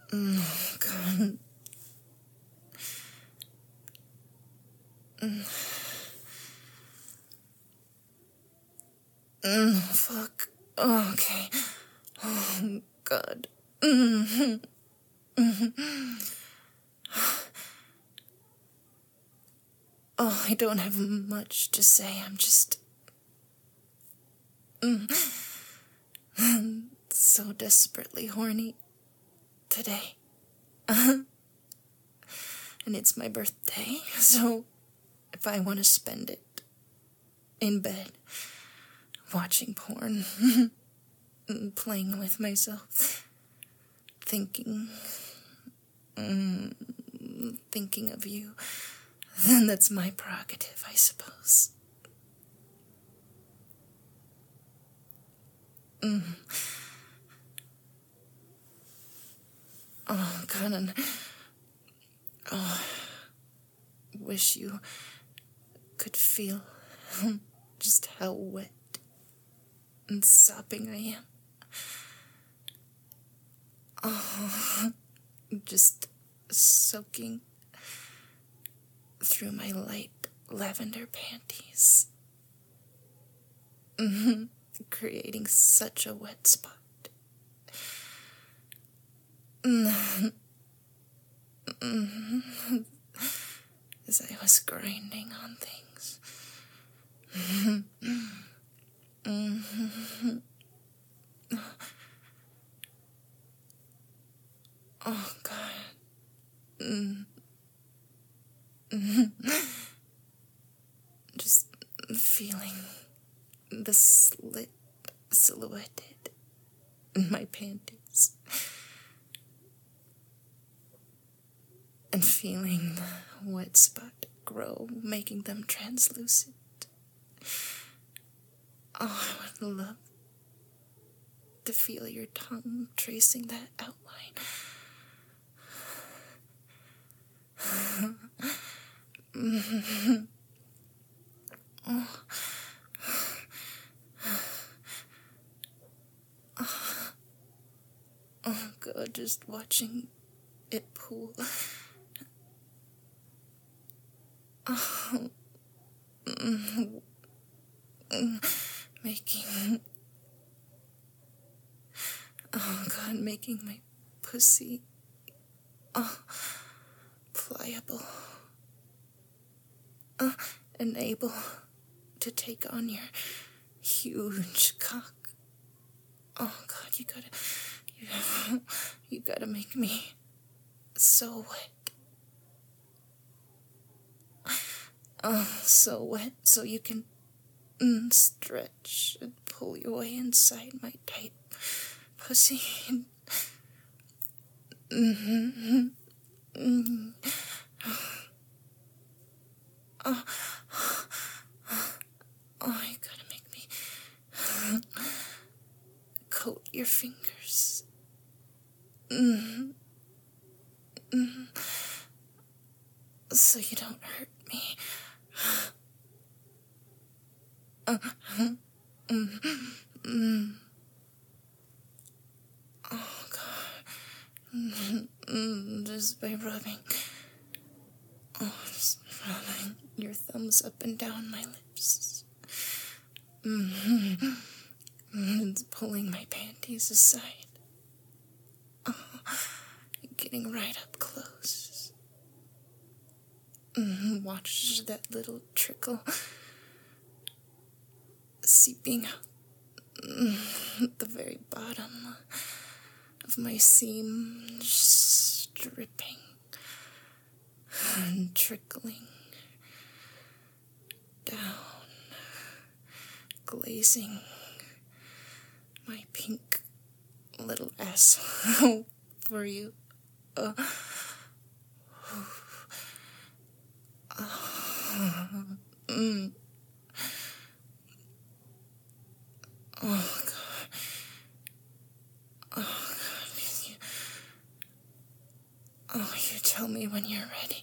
Oh, God. Fuck. Oh, okay. Oh, God. Oh, I don't have much to say. I'm just so desperately horny today. And it's my birthday, so if I want to spend it in bed, watching porn, playing with myself, thinking of you, then that's my prerogative, I suppose. Oh, God, and wish you could feel just how wet and sopping I am. Oh, just soaking through my light lavender panties. Creating such a wet spot. As I was grinding on things. Oh, God. Just feeling the slit silhouetted in my panties. And feeling the wet spot grow, making them translucent. Oh, I would love to feel your tongue tracing that outline. Oh, God, just watching it pool. Making my pussy pliable and able to take on your huge cock. Oh, God, you gotta make me so wet. Oh, so wet so you can stretch and pull your way inside my tight pussy. Oh, you gotta make me coat your fingers. So you don't hurt me. Oh, God. Just by rubbing. Oh, just rubbing your thumbs up and down my lips. It's pulling my panties aside. Oh, getting right up close. Watch that little trickle seeping out at the very bottom of my seam, just dripping and trickling down, glazing my pink little asshole for you. Oh, God. Oh, God. You tell me when you're ready.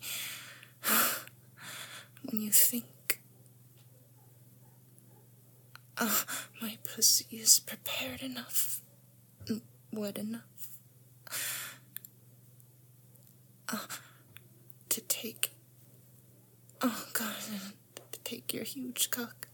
When you think my pussy is prepared enough, wet enough. to take, oh God, to take your huge cock.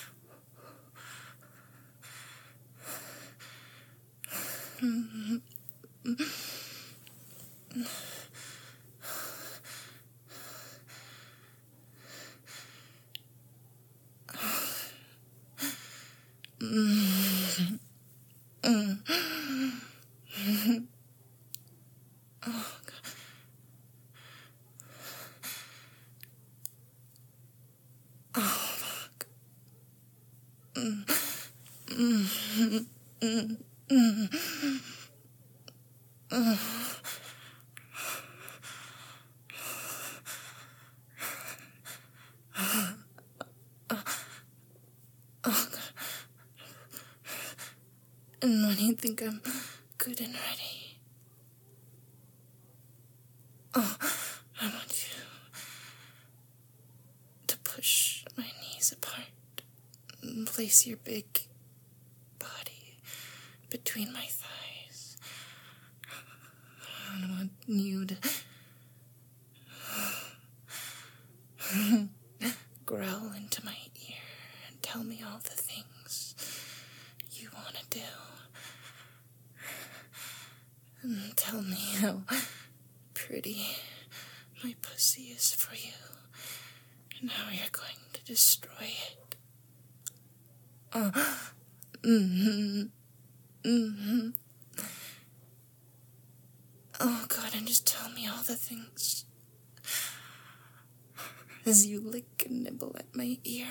And when you think I'm good and ready, I want you to push my knees apart and place your big body between my thighs. I want you to growl into my ear and tell me all the things you want to do. And tell me how pretty my pussy is for you and how you're going to destroy it. Oh God, and just tell me all the things as you lick and nibble at my ear.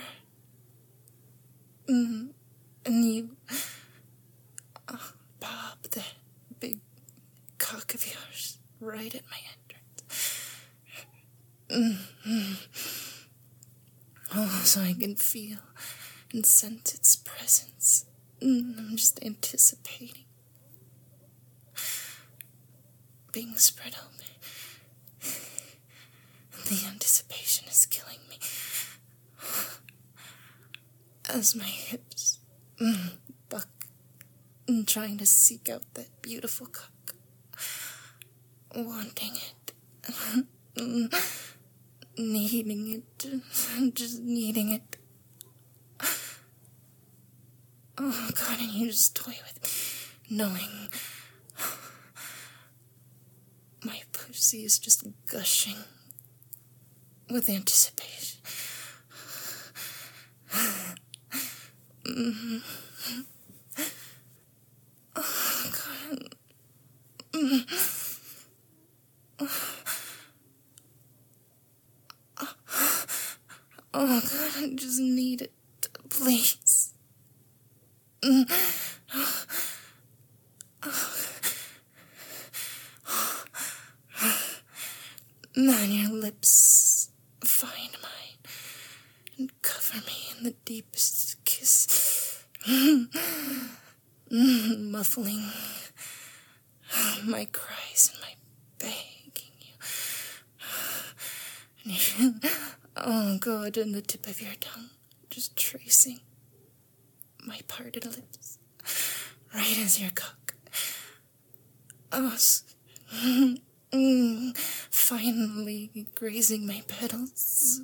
And you pop that big cock of yours right at my entrance. Oh, so I can feel and sense its presence. I'm just anticipating being spread open. The anticipation is killing me as my hips buck, trying to seek out that beautiful cock, wanting it, needing it, just needing it. Oh God, and you just toy with me, knowing my pussy is just gushing with anticipation. Oh God. Oh God, I just need it, please. Man, your lips find mine and cover me in the deepest kiss, muffling my cries and my begging you. And oh God, and the tip of your tongue just tracing my parted lips, right as your cock. Finally grazing my petals.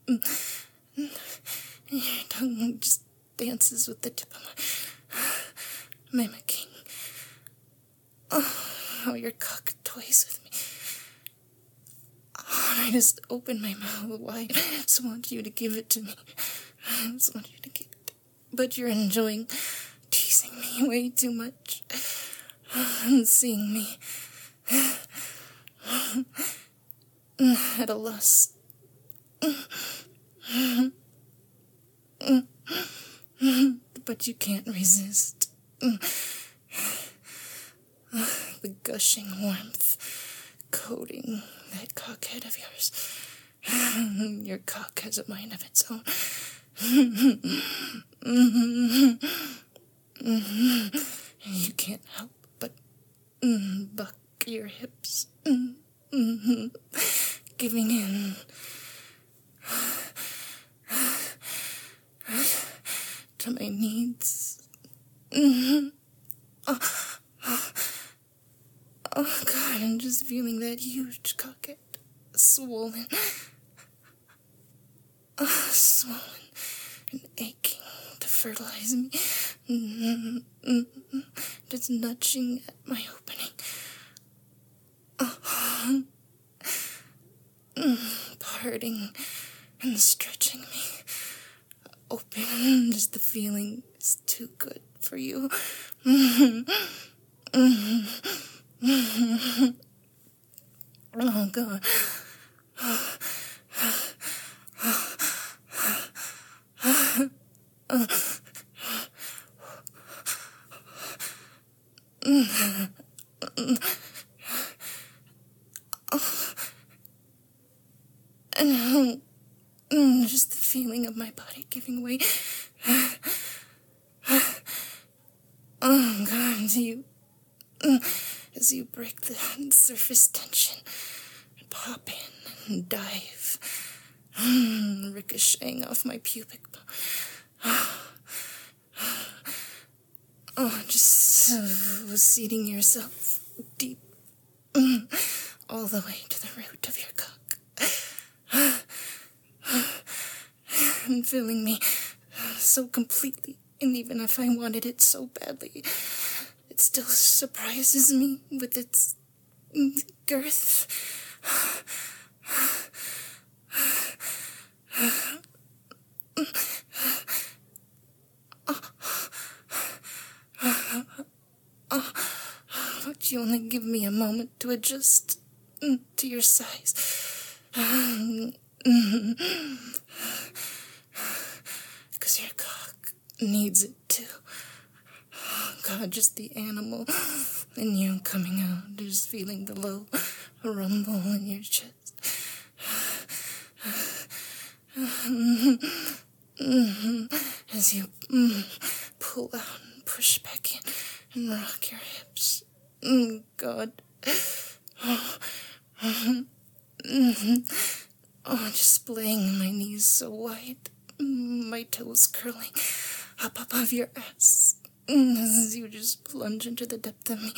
Your tongue just dances with the tip of my mimicking. Oh, how your cock toys with me. Oh, and I just open my mouth wide. I just want you to give it to me. I just want you to give it. But you're enjoying teasing me way too much. And seeing me at a loss. But you can't resist the gushing warmth coating that cockhead of yours. Your cock has a mind of its own. You can't help but buck your hips, giving in to my needs. Oh, God, I'm just feeling that huge cock swollen. Swollen and aching to fertilize me. Just nudging at my opening. Parting and stretching me open. Just the feeling is too good for you. Oh, God. Just the feeling of my body giving way. Oh, God, as you break the surface tension, pop in and dive, ricocheting off my pubic bone. Oh, just seating yourself deep, all the way to the root of your cock, and filling me so completely. And even if I wanted it so badly, it still surprises me with its girth. Would you only give me a moment to adjust to your size? Because your cock needs it too. Oh, God, just the animal in you coming out, just feeling the low rumble in your chest. As you pull out and push back in and rock your hips. God. Oh, just laying my knees so wide, my toes curling up above your ass as you just plunge into the depth of me.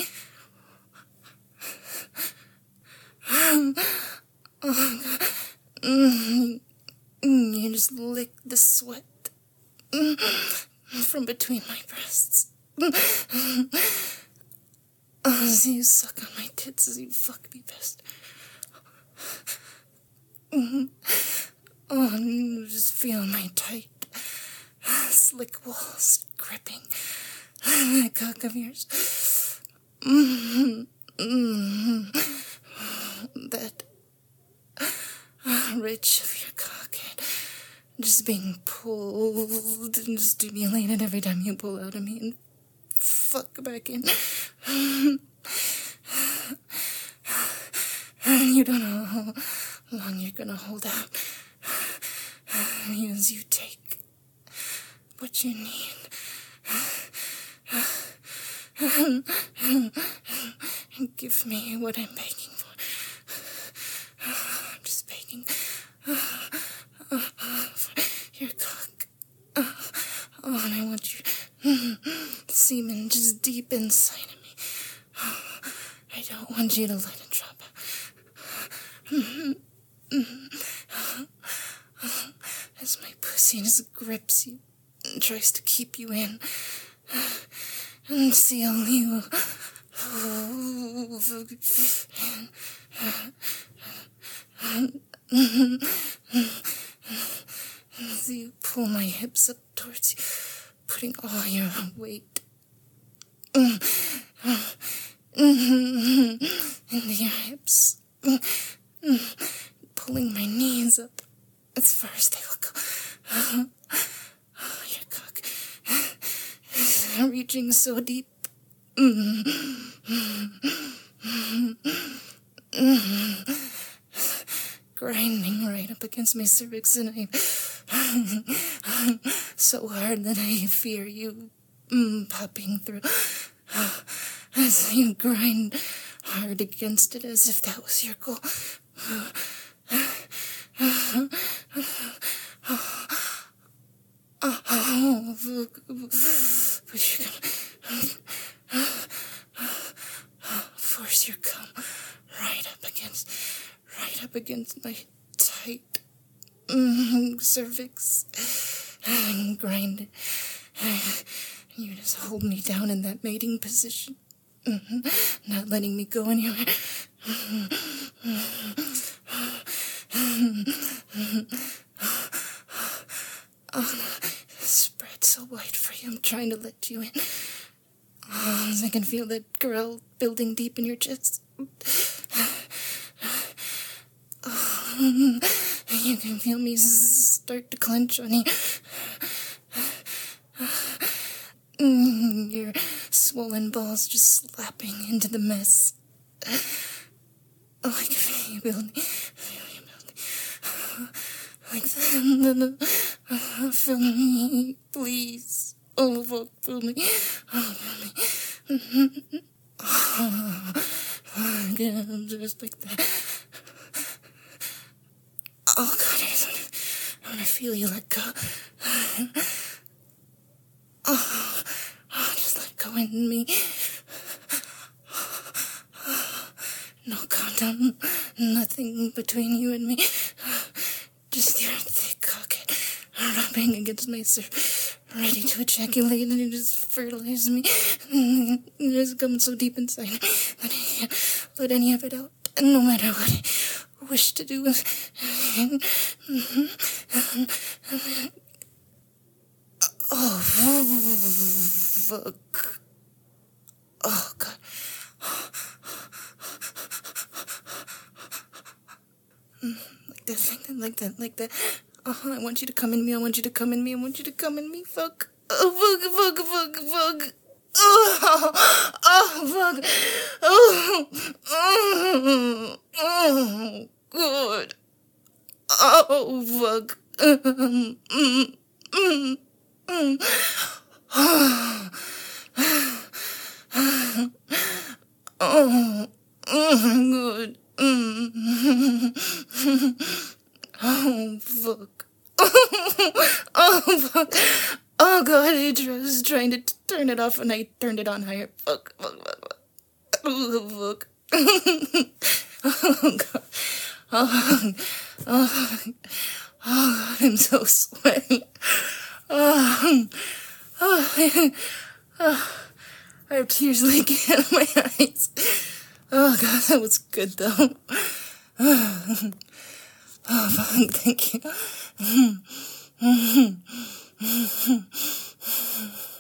Oh, God. You just lick the sweat from between my breasts. As you suck on my tits as you fuck me best. Oh, you just feel my tight, slick walls gripping the cock of yours. That rich of your cock just being pulled and stimulated every time you pull out of me and fuck back in. You don't know how long you're gonna hold out as you take what you need and give me what I'm begging for. I'm just begging for your cock. Oh, and I want your semen just deep inside of me. I don't want you to let it drop out. As my pussy just grips you and tries to keep you in and seal you. As you pull my hips up towards you, putting all your weight into your hips, pulling my knees up as far as they will go. Your cock is reaching so deep. Grinding right up against my cervix, and I'm so hard that I fear you popping through. As you grind hard against it as if that was your goal. But you're gonna force your cum right up against my tight cervix, and grind it. You just hold me down in that mating position, not letting me go anywhere. Spread so wide for you, I'm trying to let you in. I can feel that growl building deep in your chest. You can feel me start to clench on you. Your swollen balls just slapping into the mess. Oh, I can feel you building. Like that. Feel me, please. Oh, fuck, feel me. Oh, feel me. Again, just like that. Oh, God, I want to feel you let go. Oh, just let go in me. No condom, nothing between you and me. Just your thick cock rubbing against my surface, ready to ejaculate, and you just fertilize me. You just come so deep inside me that I can't let any of it out, no matter what I wish to do. Oh, fuck. Oh, God. Like that. I want you to come in me, fuck. Oh, fuck. Oh, fuck. Oh, good. Oh, fuck. Good. Oh, fuck. Oh, fuck. Oh, God, I was trying to turn it off and I turned it on higher. Fuck. Oh, fuck. Oh, God. Oh, God, I'm so sweaty. I have tears leaking out of my eyes. Oh, God, that was good, though. Oh, fuck, thank you.